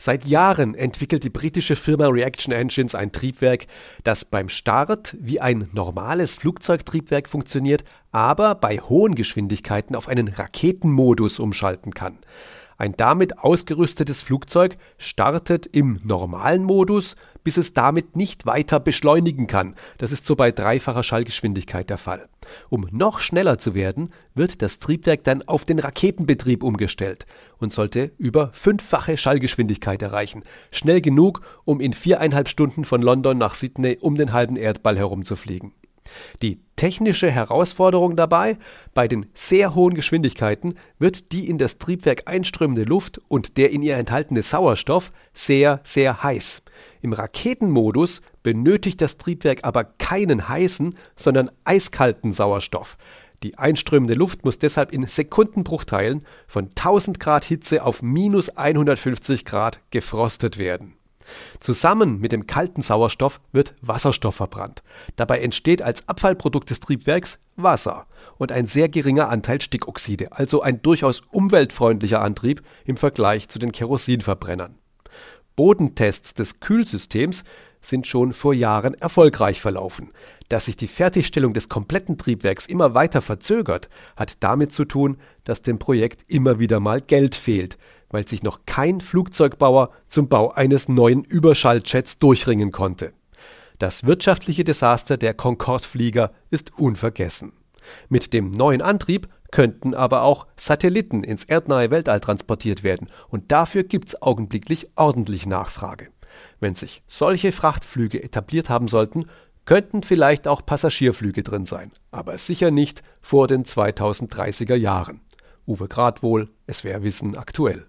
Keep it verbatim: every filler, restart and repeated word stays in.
Seit Jahren entwickelt die britische Firma Reaction Engines ein Triebwerk, das beim Start wie ein normales Flugzeugtriebwerk funktioniert, aber bei hohen Geschwindigkeiten auf einen Raketenmodus umschalten kann. Ein damit ausgerüstetes Flugzeug startet im normalen Modus, bis es damit nicht weiter beschleunigen kann. Das ist so bei dreifacher Schallgeschwindigkeit der Fall. Um noch schneller zu werden, wird das Triebwerk dann auf den Raketenbetrieb umgestellt und sollte über fünffache Schallgeschwindigkeit erreichen. Schnell genug, um in viereinhalb Stunden von London nach Sydney um den halben Erdball herumzufliegen. Die technische Herausforderung dabei: Bei den sehr hohen Geschwindigkeiten wird die in das Triebwerk einströmende Luft und der in ihr enthaltene Sauerstoff sehr, sehr heiß. Im Raketenmodus benötigt das Triebwerk aber keinen heißen, sondern eiskalten Sauerstoff. Die einströmende Luft muss deshalb in Sekundenbruchteilen von tausend Grad Hitze auf minus hundertfünfzig Grad gefrostet werden. Zusammen mit dem kalten Sauerstoff wird Wasserstoff verbrannt. Dabei entsteht als Abfallprodukt des Triebwerks Wasser und ein sehr geringer Anteil Stickoxide, also ein durchaus umweltfreundlicher Antrieb im Vergleich zu den Kerosinverbrennern. Bodentests des Kühlsystems sind schon vor Jahren erfolgreich verlaufen. Dass sich die Fertigstellung des kompletten Triebwerks immer weiter verzögert, hat damit zu tun, dass dem Projekt immer wieder mal Geld fehlt, weil sich noch kein Flugzeugbauer zum Bau eines neuen Überschalljets durchringen konnte. Das wirtschaftliche Desaster der Concorde-Flieger ist unvergessen. Mit dem neuen Antrieb könnten aber auch Satelliten ins erdnahe Weltall transportiert werden und dafür gibt's augenblicklich ordentlich Nachfrage. Wenn sich solche Frachtflüge etabliert haben sollten, könnten vielleicht auch Passagierflüge drin sein, aber sicher nicht vor den zweitausenddreißiger Jahren. Uwe Gradwohl, S W R Wissen aktuell.